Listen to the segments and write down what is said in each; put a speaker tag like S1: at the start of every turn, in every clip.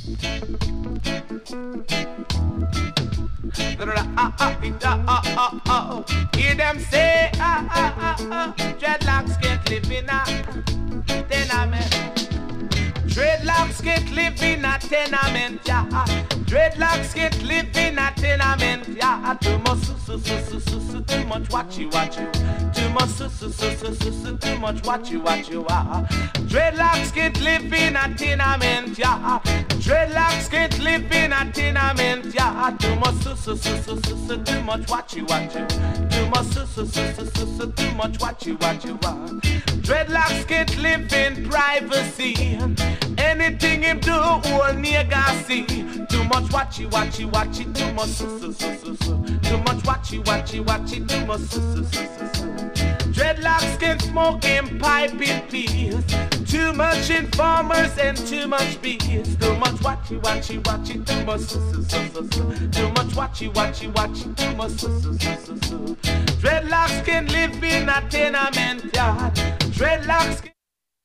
S1: Hear them say, dreadlocks can't live in a tenement. Dreadlocks can't live in a tenement, yeah. Dreadlocks can't live in a tenement, yeah. Too much too much watch you. Too much too much watch you. Dreadlocks can't live in a tenement, yeah. Dreadlocks can't live in a tenement, yeah. Too much too much watch you. Too much too much watch you. Dreadlocks can't live in privacy. Anything him do, all nigga see. Too much watch you. Too much too much watch you. Too much Dreadlocks can smoke in pipe in peace. Too much informers and too much bees. Too much watch you. Too much too much watch you. Too much Dreadlocks can live in a tenement yard. Dreadlocks can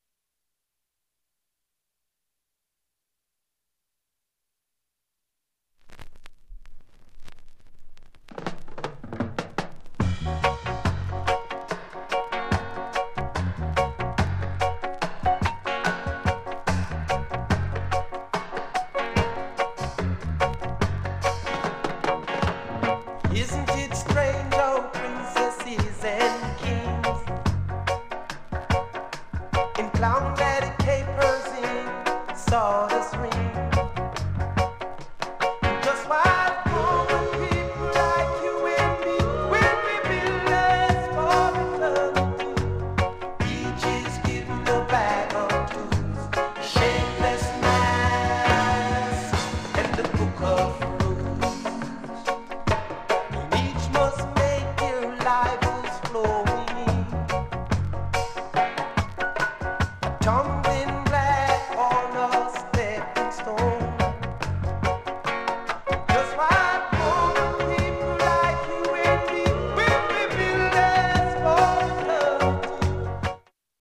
S2: Isn't it strange how princesses and kings in clown-headed capers in sawdust ring? Just while common people like you and me will be villains for eternity. Each is given a bag of tools, shapeless mask, and the book of Tom